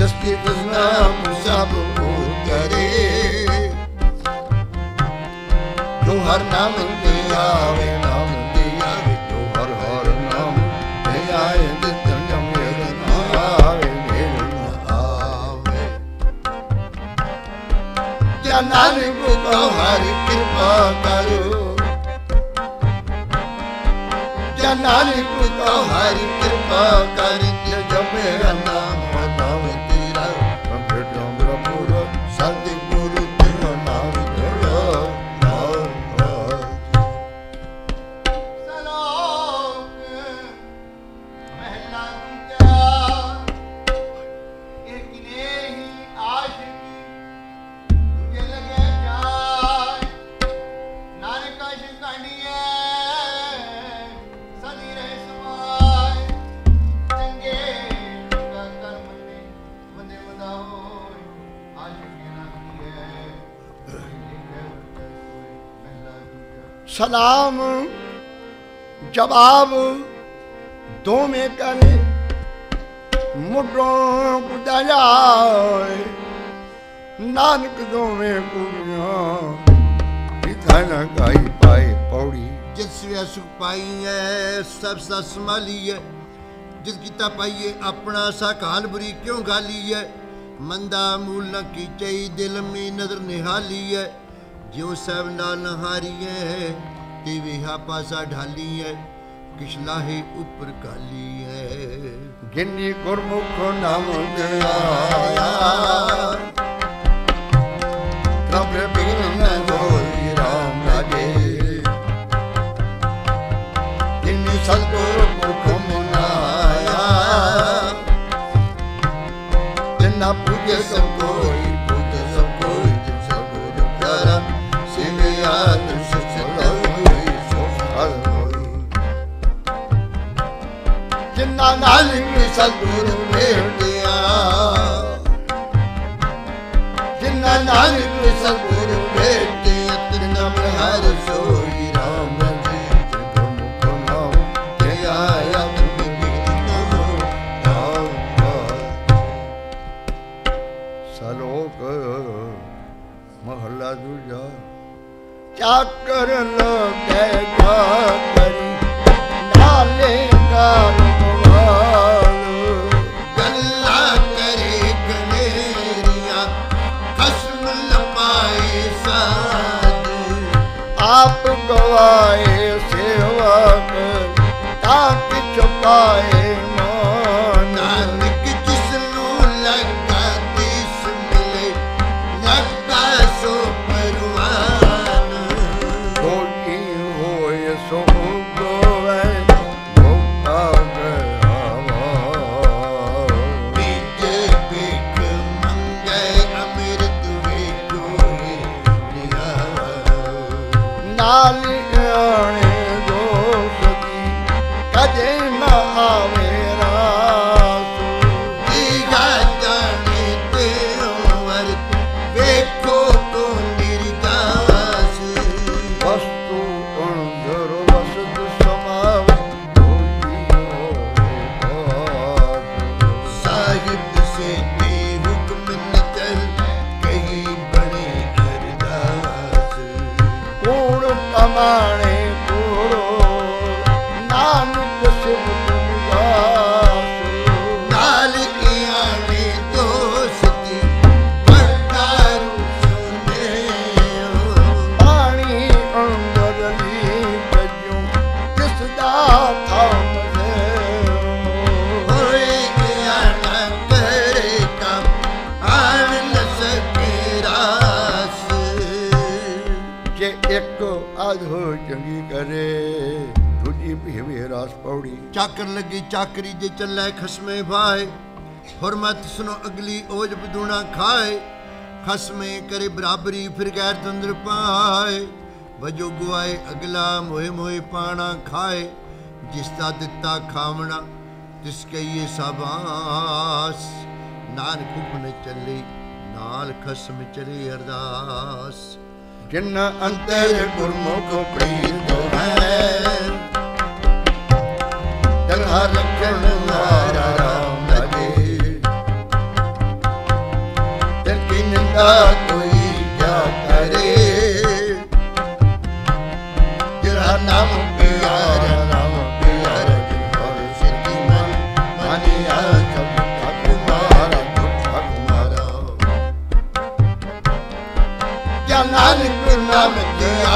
दस्ती नाम सब उतरे जो हर नाम ले आवे नाम ले आवे जो हर हर नाम ले आए जन्म मेरे ना आवे मेरे ना आवे क्या नानक को हरि कृपा करो क्या नानक को हरि कृपा कर जब मेरा नाम नाम तेरा ब्रह्मपुर सतगुरु तेरा नाम तेरा सलोक महला दूजा एक ने ही आशिकी तुझे लगे जाए नानक शिकानिए सदी रहे समाए चंगे का कर्म ने बंदे बदाओ आशिकी नामी है महला दूजा सलाम जवाब दो में करे मुड्रों कुदाया नानक दो में कुड़ियां विधान गाई पाए पौड़ी जिस सुख पाई है सब सा संभाली है जिस किता पाइए अपना सा काल बुरी क्यों गाली है मंदा मूल न कीचई दिल में नजर निहाली है ज्यों सब नाल हारी है तेवे हा पासा ढाली है किशलाहे ऊपर काली है गिन्नी गुरमुख नाम गया रब बिन न होई राम लागे गिन्नी सतगुरु मुख मनाया जिन्ना पूजे सब कोई जिन सब गुरु प्यारा सिमया दृश्य होई सो हर होई जिन्ना नानक सतगुरु भेटिया जिन्ना नानक सतगुरु भेटिया तिन्ना हर सोई राम जी गुरमुख नाम ते आया तुम नाम सलोक महला दूजा चाकर लोगे करी नाले गाल गल्ला करे कनेरिया खस्म लपाए साध आप गवाए सेवक ताक छुपाए मान नानक जिसनू लगा दिस मिले लगा सो परवान कोई होए सो गोवे गोपा गया बीजे बिक मंगे अमृत वे कोई निहार नाल आने दो सदी कदे न आवे रास दीगा जाने तेरो वर्त वेखो को निर्दास वस्तु अंदर वसत समाव साहिब से दे हुक्म न चल कहीं बने अरदास कूड़ कमाणे कूड़ो नानक शिव गुरदास नाल के आने दोस्ती पट्टारू सुने पानी अंदर ली गजूं किसदा थाम दे होए गया न करे काम आन न सके रास जे एक आधो चंगी करे दूजी भीवे रास पौड़ी चाकर लगी चाकरी जे चलै खसमे भाए हुरमत सुनो अगली ओज बदूना खाए खसमे करे बराबरी फिर गैर तंद्र पाए वजो गुआए अगला मोहे मोहे पाना खाए जिसदा दिता खावना तिसके ये साबास नानक हुक्म चले नाल खसम चले अरदास जिन अंतर गुरमुख प्रीत है दलहा रखण वारा राम लगे तेरा कोई क्या करे, तेरा नाम प्यारा नाम प्यारा और सिद्धि मन मानिया झूठा कुमारा क्या नानक नाम दिया,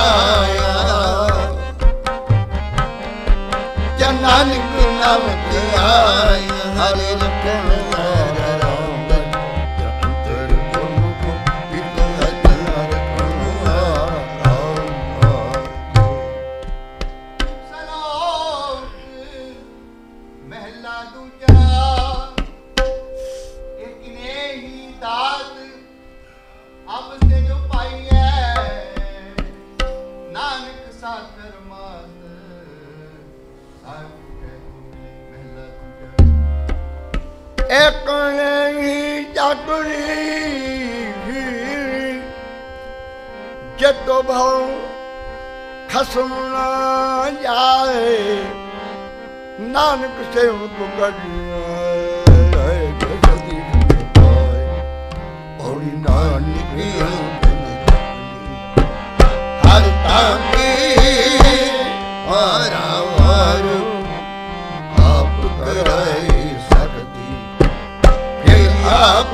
क्या नानक नाम दिया, हरे लखन हरे राम अंतर गुरमुख बिको हर सलाम महला दूजा एक ने ही दात अब से जो पाई है नानक साकर मात एक नहीं जाटुरी जतो भाव खसम ना जाए नानक से और नानक हर ताके हरा वारू आप कराए आप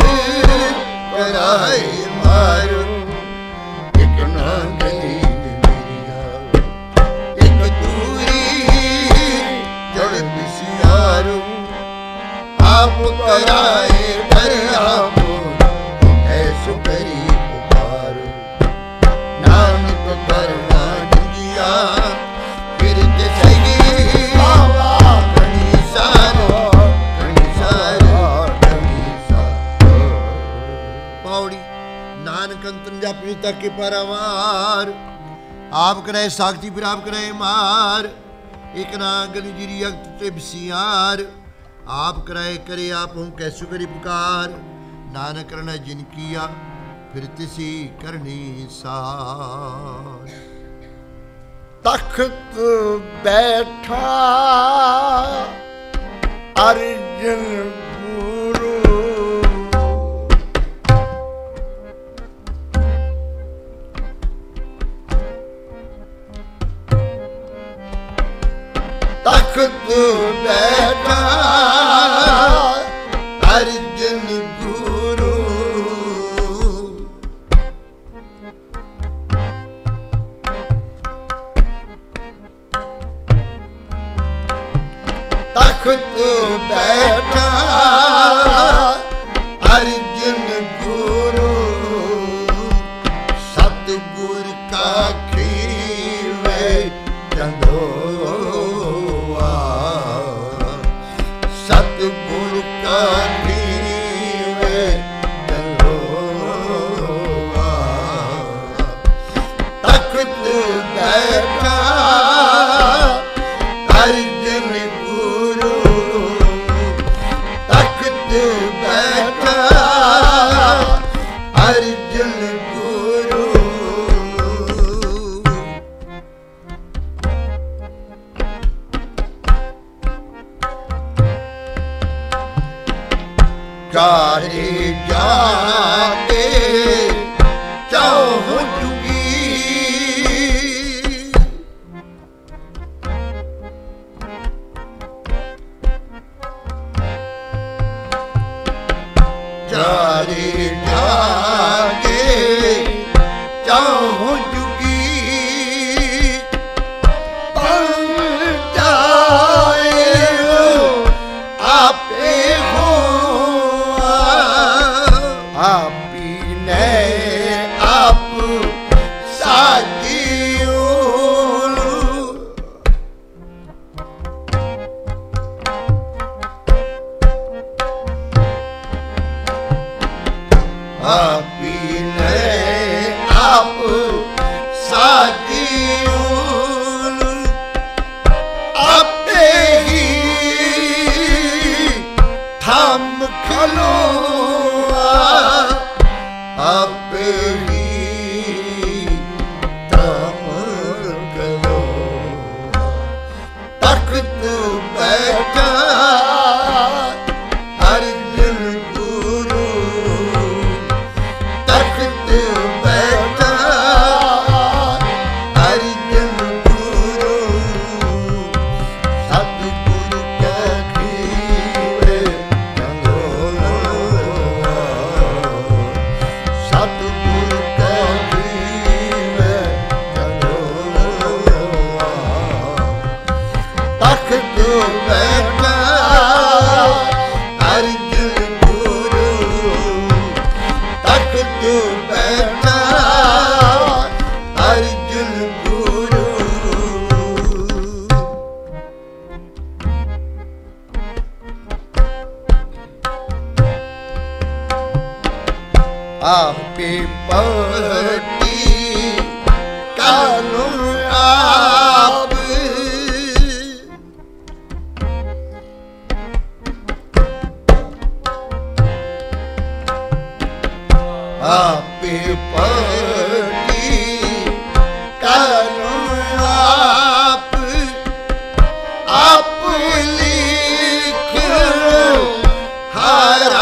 कराए मारो एक नांगली मेरिया एक दूरी जड़ बिसियारो आप कराए कर आप ऐसो करी पुकारो नानक करना दिया फिर सही बाबा कणी सारो नानक अंतन जापी तक के परवार आप करे साक्षी फिर आप करे मार एक ना गली जिरी अक्त ते बसियार आप कराए करे आप हूँ कैसु करी पुकार नानक करना जिन किया फिर तिसी करनी सार तख्त बैठा अर्जुन तख्त बैठा अर्जुन गुरु तख्त बैठा अर्जुन गुरु सतगुर का खीवे चंदो सतगुर का खीवे चंदोआ तख्त बैठा अर्जुन गुरु तख्त बैठा अर्जुन गुरु चाहे जाके चाहो जुगी चाहे जाके चाहो जुगी जाए आपे हो आपी ने आप साजियो आपी ने आप साजियो आपे ही थाम खलो आप ही थाम खलो तख्त बैठा अर्जुन गुरु आपे पटी कानून आप आपे पटी कानून आप लिख हारा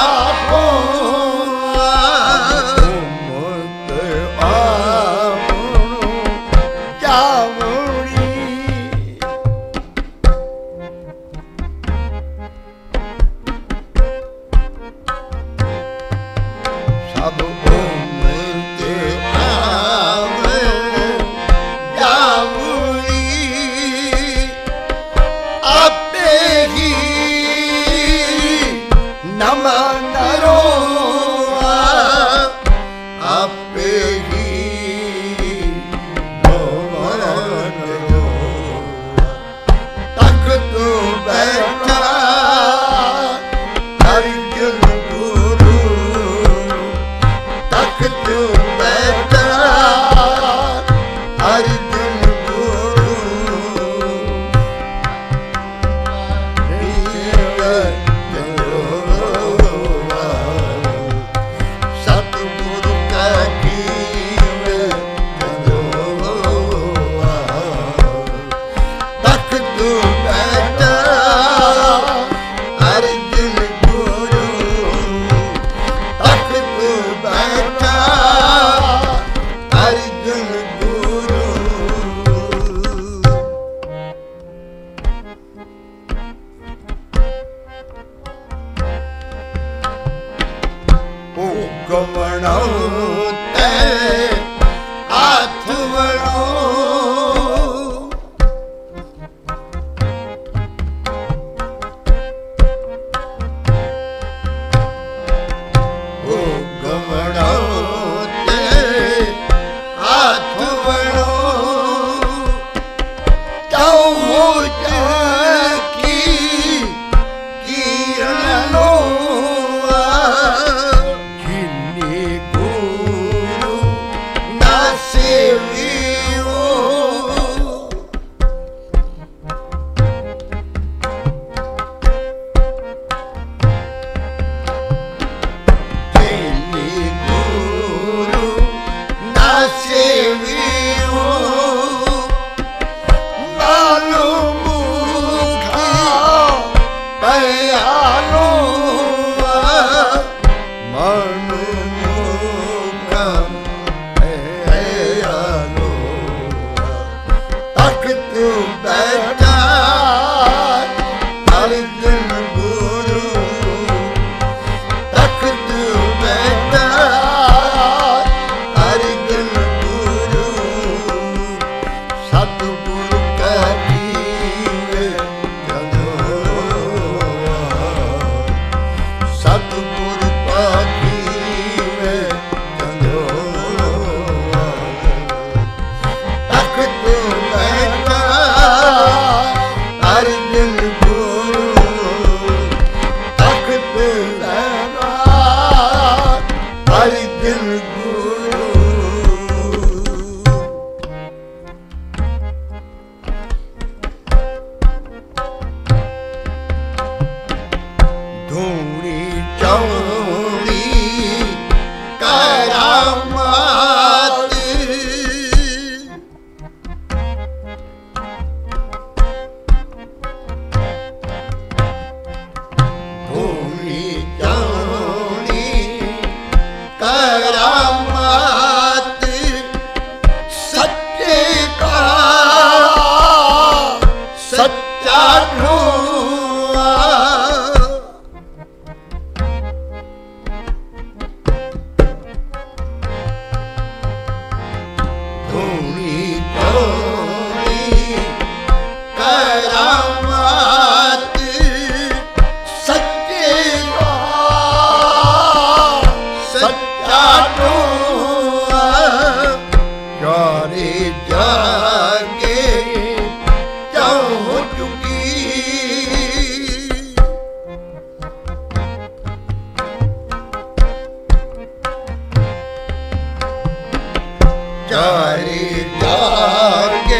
ਚਾਰੇ ਜਾਗੇ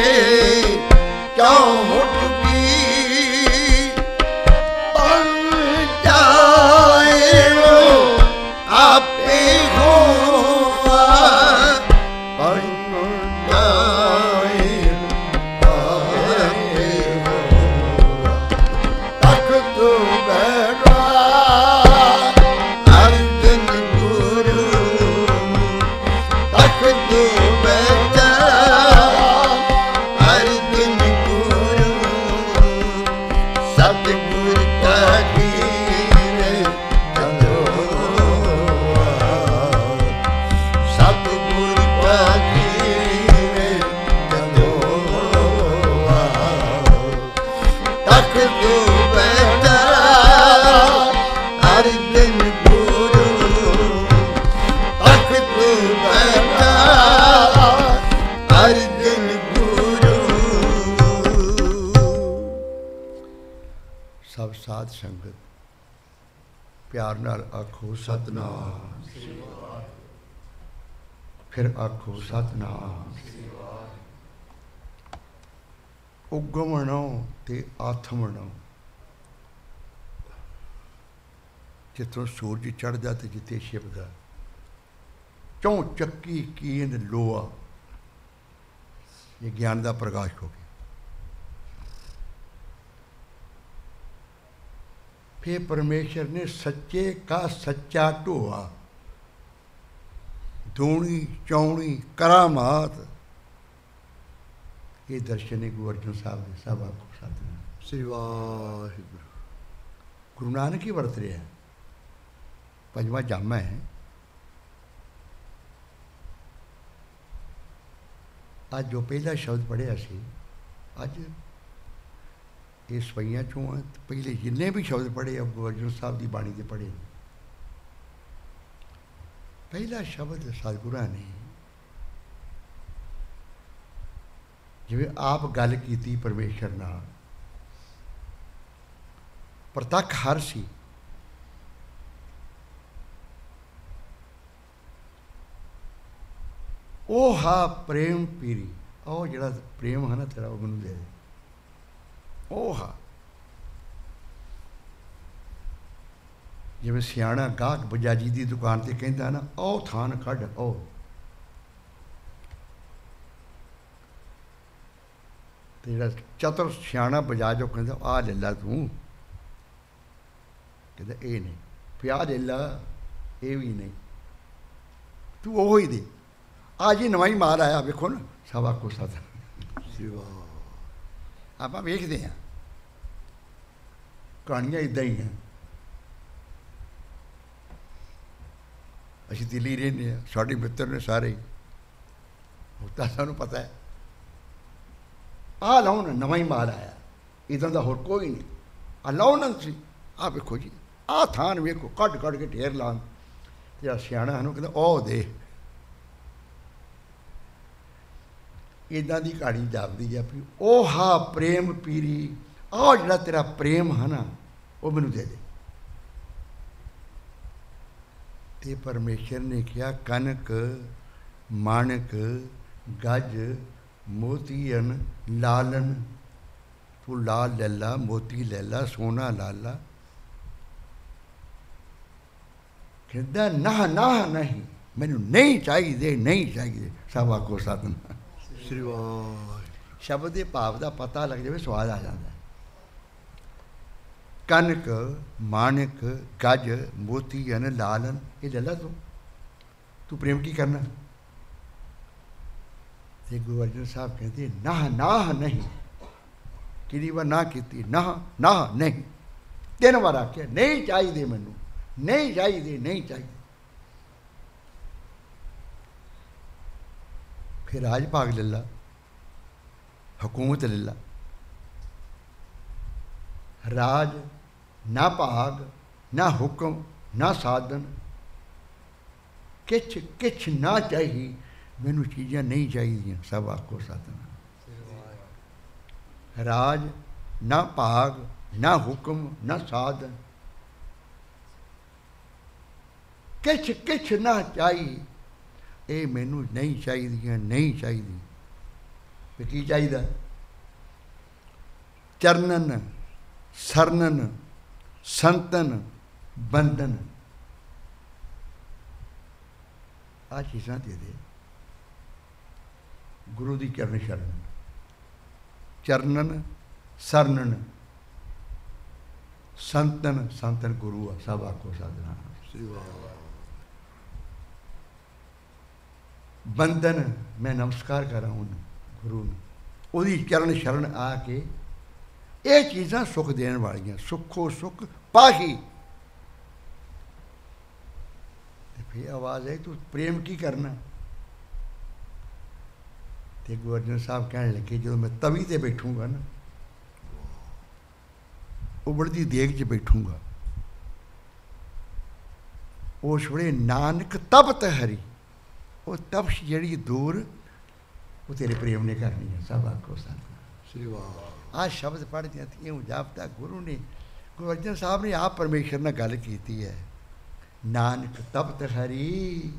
ਚੌਂਟ ਕੀ ਬਣ ਜਾਏ ਆਪੇ ਹੋਆ ਬਣ ਜਾਏ ਆਪੇ ਹੋਆ ਤਖਤ ਬੈਠਾ ਅਰਜਨ ਗੁਰੂ ਤਖਤ ਬੈਠਾ ਅਰਜਨ ਗੁਰੂ ਸਤਿਗੁਰ ਕਾ ਜੀਵੇ ਚੰਦੋਆ ਸਤਿਗੁਰ ਕਾ ਜੀਵੇ ਚੰਦੋਆ ਤਖਤ ਬੈਠਾ ਅਰਜਨ ਗੁਰੂ ਤਖਤ ਬੈਠਾ ਅਰਜਨ ਗੁਰੂ। ਸਭ ਸਾਧ ਸੰਗਤ ਪਿਆਰ ਨਾਲ ਆਖੋ ਸਤਿਨਾਮ। ਫਿਰ ਆਖੋ ਸਤਿਨਾਮ। ਉਗਮਣੋ ਤੇ ਆਥਮਣੋ, ਜਿੱਥੋਂ ਸੂਰਜ ਚੜ੍ਹਦਾ ਤੇ ਜਿੱਥੇ ਛਿਪਦਾ, ਚੌਂ ਚੱਕੀ ਕੀਨ ਲੋਆ, ਇਹ ਗਿਆਨ ਦਾ ਪ੍ਰਕਾਸ਼ ਹੋ ਗਿਆ। ਫਿਰ ਪਰਮੇਸ਼ਰ ਨੇ ਸੱਚੇ ਕਾ ਸੱਚਾ ਢੋਆ, ਦੂਣੀ ਚੌਣੀ ਕਰਾਮਾਤ, ਇਹ ਦਰਸ਼ਨ ਹੈ ਗੁਰੂ ਅਰਜਨ ਸਾਹਿਬ ਦੇ। ਸਭ ਆਖੋ ਸਤਿਨਾਮ ਸ੍ਰੀ ਵਾਹਿਗੁਰੂ। ਗੁਰੂ ਨਾਨਕ ਹੀ ਵਰਤ ਰਿਹਾ, ਪੰਜਵਾਂ ਜਾਮਾ ਹੈ। ਅੱਜ ਜੋ ਪਹਿਲਾ ਸ਼ਬਦ ਪੜ੍ਹਿਆ ਸੀ, ਅੱਜ ਇਹ ਸਵਈਆਂ ਚੋਂ ਪਹਿਲੇ ਜਿੰਨੇ ਵੀ ਸ਼ਬਦ ਪੜ੍ਹੇ ਆ ਗੁਰੂ ਅਰਜਨ ਸਾਹਿਬ ਦੀ ਬਾਣੀ ਦੇ ਪੜ੍ਹੇ, ਪਹਿਲਾ ਸ਼ਬਦ ਸਤਿਗੁਰਾਂ ਨੇ ਜਿਵੇਂ ਆਪ ਗੱਲ ਕੀਤੀ ਪਰਮੇਸ਼ਰ ਨਾਲ, ਪ੍ਰਤੱਖ ਹਰ ਸੀ। ਉਹ ਹਾ ਪ੍ਰੇਮ ਪੀਰੀ, ਉਹ ਜਿਹੜਾ ਪ੍ਰੇਮ ਹੈ ਨਾ ਤੇਰਾ, ਉਹ ਮੈਨੂੰ ਦੇ ਦੇ। ਉਹ ਹਾ, ਜਿਵੇਂ ਸਿਆਣਾ ਗਾਹਕ ਬਜਾਜੀ ਦੀ ਦੁਕਾਨ ਤੇ ਕਹਿੰਦਾ ਨਾ, ਉਹ ਥਾਨ ਕੱਢ, ਉਹ ਤੇ ਜਿਹੜਾ ਚਤੁਰ ਸਿਆਣਾ ਬਜਾਜ ਉਹ ਕਹਿੰਦਾ ਆਹ ਲੈ ਲਾ ਤੂੰ, ਕਹਿੰਦਾ ਇਹ ਨਹੀਂ, ਫਿਰ ਆਹ ਲੈ ਲਾ, ਇਹ ਵੀ ਨਹੀਂ, ਤੂੰ ਉਹ ਹੀ ਦੇ। ਅੱਜ ਹੀ ਨਵਾਂ ਹੀ ਮਾਲ ਆਇਆ, ਵੇਖੋ ਨਾ, ਸਵਾ ਕੋ ਸਤ ਸਿਵਾ। ਆਪਾਂ ਵੇਖਦੇ ਹਾਂ ਕਹਾਣੀਆਂ ਇੱਦਾਂ ਹੀ ਹੈ। ਅਸੀਂ ਦਿੱਲੀ ਰਹਿੰਦੇ ਹਾਂ, ਸਾਡੇ ਮਿੱਤਰ ਨੇ ਸਾਰੇ, ਉਹ ਤਾਂ ਸਾਨੂੰ ਪਤਾ ਹੈ। ਆਹ ਲਾਉਣ ਨਵਾਂ ਹੀ ਮਾਲ ਆਇਆ, ਇੱਦਾਂ ਦਾ ਹੋਰ ਕੋਈ ਨਹੀਂ। ਆਹ ਲਾਉਣ ਸੀ, ਆਹ ਵੇਖੋ ਜੀ, ਆਹ ਥਾਨ ਵੇਖੋ, ਕੱਢ ਕੱਢ ਕੇ ਢੇਰ ਲਾਉਣ। ਜਿਹੜਾ ਸਿਆਣਾ ਸਾਨੂੰ ਕਹਿੰਦਾ ਉਹ ਦੇ। ਇੱਦਾਂ ਦੀ ਕਹਾਣੀ ਜਾਪਦੀ ਆ ਵੀ ਉਹ ਹਾ ਪ੍ਰੇਮ ਪੀਰੀ, ਆਹ ਜਿਹੜਾ ਤੇਰਾ ਪ੍ਰੇਮ ਹੈ ਨਾ, ਉਹ ਮੈਨੂੰ ਦੇ ਦੇ। ਤੇ ਪਰਮੇਸ਼ਰ ਨੇ ਕਿਹਾ ਕਨਕ ਮਾਣਕ ਗੱਜ ਮੋਤੀਅਨ ਲਾਲਨ, ਤੂੰ ਲਾਲ ਲੈ ਲਾ, ਮੋਤੀ ਲੈ ਲਾ, ਸੋਨਾ ਲਾ ਲਾ। ਕਹਿੰਦਾ ਨਾ ਨਾ ਨਹੀਂ, ਮੈਨੂੰ ਨਹੀਂ ਚਾਹੀਦੇ, ਨਹੀਂ ਚਾਹੀਦੇ। ਸਭ ਆਖੋ ਸਤਿਨਾਮ ਸ੍ਰੀ ਵਾਹਿਗੁਰੂ। ਸ਼ਬਦ ਦੇ ਭਾਵ ਦਾ ਪਤਾ ਲੱਗ ਜਾਵੇ, ਸਵਾਦ ਆ ਜਾਂਦਾ। ਕਨਕ ਮਾਣਕ ਗੱਜ ਮੋਤੀਅਨ ਲਾਲਨ, ਇਹ ਲੈ ਲਾ ਤੂੰ ਪ੍ਰੇਮ ਕੀ ਕਰਨਾ। ਤੇ ਗੁਰੂ ਅਰਜਨ ਸਾਹਿਬ ਕਹਿੰਦੇ ਨਾ ਨਾ ਨਹੀਂ। ਕਿੰਨੀ ਵਾਰ ਨਾ ਕੀਤੀ, ਨਾ ਨਾ ਨਹੀਂ, 3 ਵਾਰ ਆਖਿਆ ਨਹੀਂ ਚਾਹੀਦੇ, ਮੈਨੂੰ ਨਹੀਂ ਚਾਹੀਦੇ, ਨਹੀਂ ਚਾਹੀਦੇ। ਫਿਰ ਰਾਜ ਭਾਗ ਲੈ ਲਾ, ਹਕੂਮਤ ਲੈ ਲਾ। ਰਾਜ ਨਾ ਭਾਗ ਨਾ ਹੁਕਮ ਨਾ ਸਾਧਨ, ਕਿਛ ਕਿਛ ਨਾ ਚਾਹੀ, ਮੈਨੂੰ ਚੀਜ਼ਾਂ ਨਹੀਂ ਚਾਹੀਦੀਆਂ। ਸਭ ਆਖੋ ਸਤਿਨਾਮ। ਰਾਜ ਨਾ ਭਾਗ ਨਾ ਹੁਕਮ ਨਾ ਸਾਧਨ, ਕਿਛ ਕਿਛ ਨਾ ਚਾਹੀ, ਇਹ ਮੈਨੂੰ ਨਹੀਂ ਚਾਹੀਦੀਆਂ, ਨਹੀਂ ਚਾਹੀਦੀ। ਤੇ ਕੀ ਚਾਹੀਦਾ? ਚਰਨਨ ਸਰਨਨ ਸੰਤਨ ਬੰਧਨ। ਆਹ ਚੀਜ਼ਾਂ ਦੇ ਦੇ। ਗੁਰੂ ਦੀ ਚਰਨ ਸ਼ਰਨ, ਚਰਨਨ ਸਰਨਨ ਸੰਤਨ, ਸੰਤਨ ਗੁਰੂ ਆ, ਸਭ ਆਖੋ ਸਤਿਨਾਮ ਸ੍ਰੀ ਵਾਹਿਗੁਰੂ। ਬੰਧਨ, ਮੈਂ ਨਮਸਕਾਰ ਕਰਾਂ ਉਹਨੂੰ, ਗੁਰੂ ਨੂੰ, ਉਹਦੀ ਚਰਨ ਸ਼ਰਨ ਆ ਕੇ। ਇਹ ਚੀਜ਼ਾਂ ਸੁੱਖ ਦੇਣ ਵਾਲੀਆਂ, ਸੁੱਖੋ ਸੁੱਖ ਪਾਹੀ। ਤੇ ਫਿਰ ਆਵਾਜ਼ ਆਈ, ਤੂੰ ਪ੍ਰੇਮ ਕੀ ਕਰਨਾ? ਤੇ ਗੁਰੂ ਅਰਜਨ ਸਾਹਿਬ ਕਹਿਣ ਲੱਗੇ, ਜਦੋਂ ਮੈਂ ਤਵੀ ਤੇ ਬੈਠੂੰਗਾ ਨਾ, ਉਬਲਦੀ ਦੇਗ 'ਚ ਬੈਠੂੰਗਾ, ਉਸ ਵੇਲੇ ਨਾਨਕ ਤਪਤ ਹਰੀ, ਉਹ ਤਪਸ਼ ਜਿਹੜੀ ਦੂਰ, ਉਹ ਤੇਰੇ ਪ੍ਰੇਮ ਨੇ ਕਰਨੀ ਹੈ। ਸਭ ਆਖੋ ਸਤਿਨਾਮ ਸ੍ਰੀ ਵਾਹਿਗੁਰੂ। ਆਹ ਸ਼ਬਦ ਪੜ੍ਹਦਿਆਂ ਇਉਂ ਜਾਪਦਾ ਗੁਰੂ ਨੇ, ਗੁਰੂ ਅਰਜਨ ਸਾਹਿਬ ਨੇ ਆਪ ਪਰਮੇਸ਼ਰ ਨਾਲ ਗੱਲ ਕੀਤੀ ਹੈ। ਨਾਨਕ ਤਪਤ ਹਰੀ,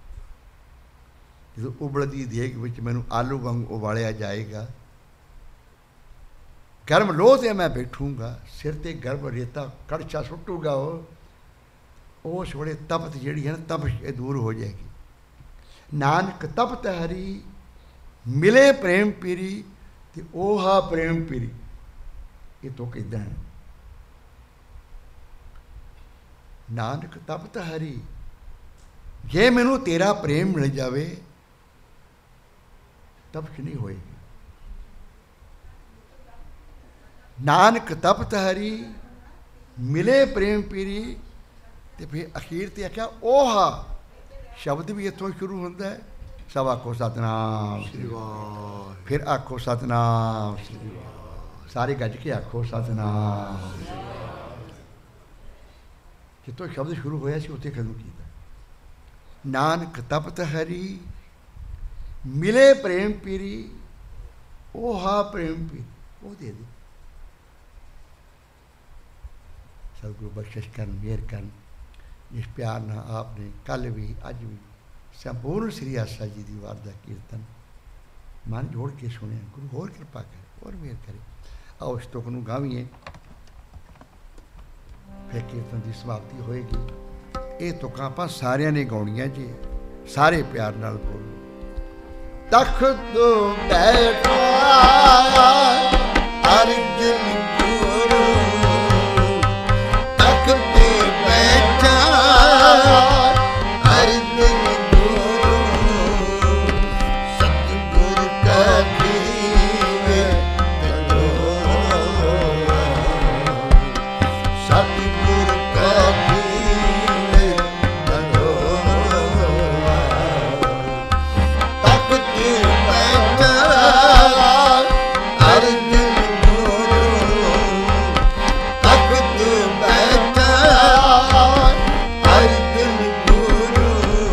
ਜਦੋਂ ਉਬਲਦੀ ਦੇਗ ਵਿੱਚ ਮੈਨੂੰ ਆਲੂ ਵਾਂਗ ਉਬਾਲਿਆ ਜਾਏਗਾ, ਗਰਮ ਲੋਹ ਤੇ ਮੈਂ ਬੈਠੂੰਗਾ, ਸਿਰ ਤੇ ਗਰਮ ਰੇਤਾ ਕੜਛਾ ਸੁੱਟੂਗਾ, ਉਸ ਵੇਲੇ ਤਪਤ ਜਿਹੜੀ ਹੈ ਨਾ, ਤਪਸ਼ ਇਹ ਦੂਰ ਹੋ ਜਾਏਗੀ। ਨਾਨਕ ਤਪਤ ਹਰੀ, ਮਿਲੇ ਪ੍ਰੇਮ ਪੀਰੀ, ਤੇ ਉਹ ਹਾ ਪ੍ਰੇਮ ਪੀਰੀ। ਇਹ ਤੋਂ ਕਿੱਦਾਂ ਹੈ? ਨਾਨਕ ਤਪਤ ਹਰੀ, ਜੇ ਮੈਨੂੰ ਤੇਰਾ ਪ੍ਰੇਮ ਮਿਲ ਜਾਵੇ, ਤਪਸ਼ ਨਹੀਂ ਹੋਏਗੀ। ਨਾਨਕ ਤਪਤ ਹਰੀ, ਮਿਲੇ ਪ੍ਰੇਮ ਪੀਰੀ। ਤੇ ਫਿਰ ਅਖੀਰ ਤੇ ਆਖਿਆ ਓਹਾ, ਸ਼ਬਦ ਵੀ ਇੱਥੋਂ ਸ਼ੁਰੂ ਹੁੰਦਾ ਹੈ। ਸਭ ਆਖੋ ਸਤਿਨਾਮ ਸ੍ਰੀ ਵਾਹਿਗੁਰੂ। ਫਿਰ ਆਖੋ ਸਤਿਨਾਮ ਸ੍ਰੀ ਵਾਹਿਗੁਰੂ। ਸਾਰੇ ਗੱਜ ਕੇ ਆਖੋ ਸਤਿਨਾਮ ਸ੍ਰੀ ਵਾਹਿਗੁਰੂ। ਜਿੱਥੋਂ ਸ਼ਬਦ ਸ਼ੁਰੂ ਹੋਇਆ ਸੀ ਉੱਥੇ ਖਤਮ ਕੀਤਾ। ਨਾਨਕ ਤਪਤ ਹਰੀ, ਮਿਲੇ ਪ੍ਰੇਮ ਪੀਰੀ, ਓਹਾ ਪ੍ਰੇਮ ਪੀਰੀ। ਉਹ ਦੇ ਦੇ। ਸਤਿਗੁਰੂ ਬਖਸ਼ਿਸ਼ ਕਰਨ, ਮਿਹਰ ਕਰਨ। ਜਿਸ ਪਿਆਰ ਨਾਲ ਆਪਨੇ ਕੱਲ੍ਹ ਵੀ ਅੱਜ ਵੀ ਸੰਪੂਰਨ ਸ੍ਰੀ ਆਸਾ ਜੀ ਦੀ ਵਾਰ ਦਾ ਕੀਰਤਨ ਮਨ ਜੋੜ ਕੇ ਸੁਣਿਆ, ਗੁਰੂ ਹੋਰ ਕਿਰਪਾ ਕਰੇ, ਹੋਰ ਮਿਹਰ ਕਰੇ। ਆਓ ਇਸ ਤੁਕ ਨੂੰ ਗਾਵੀਏ, ਫਿਰ ਕੀਰਤਨ ਦੀ ਸਮਾਪਤੀ ਹੋਏਗੀ। ਇਹ ਤੁਕਾਂ ਆਪਾਂ ਸਾਰਿਆਂ ਨੇ ਗਾਉਣੀਆਂ ਜੀ, ਸਾਰੇ ਪਿਆਰ ਨਾਲ ਬੋਲੋ। ਤਖਤ ਬੈਠਾ ਅਰਜਨ ਗੁਰੂ, ਤਖਤ ਬੈਠਾ ਅਰਜਨ ਗੁਰੂ, ਸਤਿਗੁਰ ਕਾ ਦੀਵੇ ਤਜੋ, ਸਤਿਗੁਰ ਕਾ ਦੀਵੇ ਤਜੋ। ਤਖਤ ਬੈਠਾ ਅਰਜਨ ਗੁਰੂ, ਤਖਤ ਬੈਠਾ ਅਰਜਨ ਗੁਰੂ।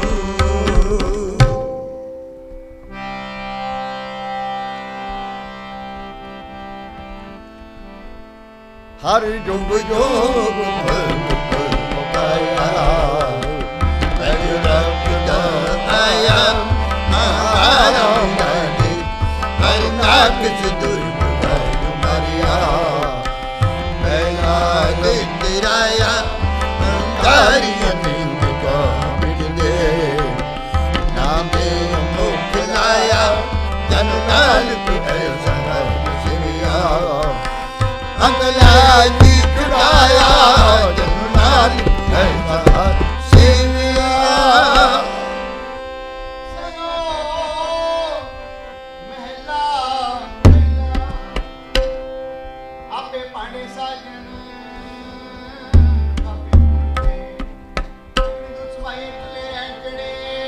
ਹਰ ਜੁਗ ਜੋਗ ਭਗਤ ਪਾਇਆ, ਮੈਂ ਰੱਬ ਦਾ ਆਇਆ ਮਾਰਾ ਨਾਦੀ, ਹਰ ਨਾਕਸ ਦੁਰਗਾ ਮਾਰਿਆ, ਪਹਿਲਾ ਦੇ ਤੇਰਾਇਆ ਅੰਧਾਰੀਆਂ ਨਿੰਦ ਕਾ ਮਿਟਦੇ, ਨਾਮੇ ਮੁਖ ਲਾਇਆ ਜਨ ਨਾਨਕ ਐਸਾ ਸਿਰਿਆ, ਅੰਗਲਾ ਦੀ ਖੁਦਾਇਆ ਜਨ ਨਾਨਕ ਐਸਾ ਸਿਰਿਆ। ਆਪੇ ਪਾਣੇ ਸਾਜਣ, ਆਪੇ ਦੁਸਵਾਏ ਟਲੇ ਐਂਟੜੇ,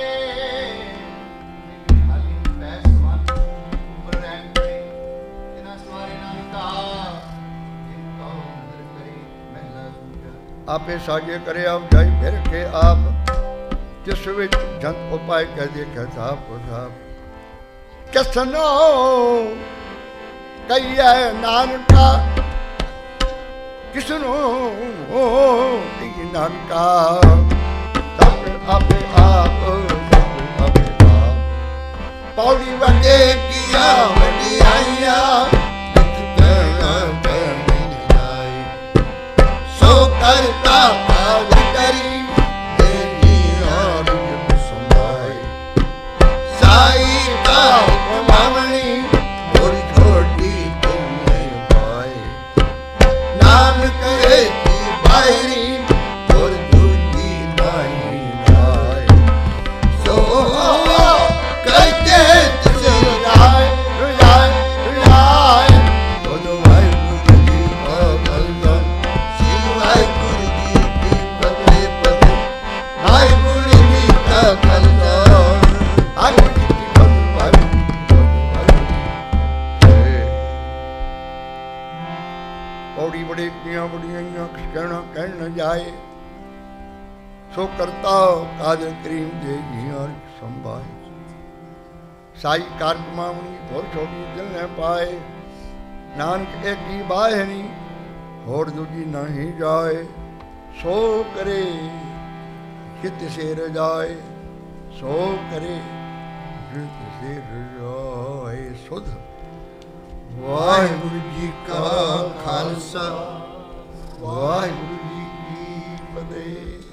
ਹਾਲੀ ਬੈਸਵਨ ਉਪਰ ਐਂਟੜੇ, ਜਿਨਾ ਸਵਾਰੇ ਨਾਨਕਾ ਇਨਕੋ ਨਦਰ ਕਰੇ ਮਹਿਲਾ ਸੂਜਾ। ਆਪੇ ਸਾਜੇ ਕਰੇ ਆਪ ਜਾਈ ਫਿਰ ਕੇ ਆਪ, ਜਿਸ ਵਿੱਚ ਜੰਤ ਉਪਾਇ ਕਹਿ ਦੇਖੈ ਸਾਪ ਸਾਪ। ਕਸਨੋ ਕਹੀਐ ਨਾਨਕਾ, ਕਿਸਨੂੰ ਦੀ ਨਾਨਕਾ, ਸਭ ਆਪੇ ਆਪ, ਸਭ ਆਪੇ ਅੱਗੇ ਕੀਆ ਵਡਿਆਈਆਂ ਨਿਤ ਕਹਿਣਾ ਕਹਿਣੀ ਜਾਏ ਸੋ ਕਰਤਾ ਕਾਜ ਕਰੀ ਤੇਰੀ ਆਰੁਜ ਸੰਭਾਏ ਸਾਈ ਕਾ ਹੁਕਮਾਵਣੀ ਹੋਰ ਛੋਟੀ ਤੁਮਨੇ ਪਾਏ ਨਾਨਕ ਹੈ ਕੀ ਬਾਹਰੀ ਹੋਰ ਦੂਜੀ ਨਹੀਂ ਲਾਏ ਸੋ ਕਰਤੇ ਤਿਸੇ ਰਾਏ ਰਾਏ ਰਾਏ ਬੋਲੋ ਵਾਹਿਗੁਰੂ ਜੀ ਕਾ ਖਾਲਸਾ ਸ੍ਰੀ ਵਾਹਿਗੁਰੂ ਜੀ ਕੀ ਫਤਿਹ ਫਤਿਹ ਵਾਹਿਗੁਰੂ ਜੀ ਕਾ ਖਾਲਸਾ ਵਾਹਿਗੁਰੂ ਜੀ ਕੀ ਫਤਿਹ ਵਾਹਿਗੁਰੂ ਔੜੀ ਬੜੇ ਕੀਆਂ ਬੜੀਆਂ ਕਹਿਣਾ ਕਹਿਣ ਨ ਜਾਏ ਸੋ ਕਰਤਾ ਕਾਦਰ ਕਰੀਮ ਦੇ ਜੀਆਂ ਸੰਭਾਏ ਸਾਈ ਕਾਰ ਕਮਾਵਣੀ ਹੋਰ ਛੋਟੀ ਦਿਲ न ਪਾਏ ਨਾਨਕ ਇੱਕ ਹੀ ਬਾਹਣੀ ਹੋਰ ਦੂਜੀ ਨਹੀਂ ਜਾਏ ਸੋ ਕਰੇ ਚਿਤ ਸੇ ਰਜਾਏ ਸੋ ਕਰੇ ਚਿਤ ਸੇ ਰਜਾਏ ਸੁਧ ਵਾਹਿਗੁਰੂ ਜੀ ਕਾ ਖਾਲਸਾ ਵਾਹਿਗੁਰੂ ਜੀ ਕੀ ਫਤਿਹ।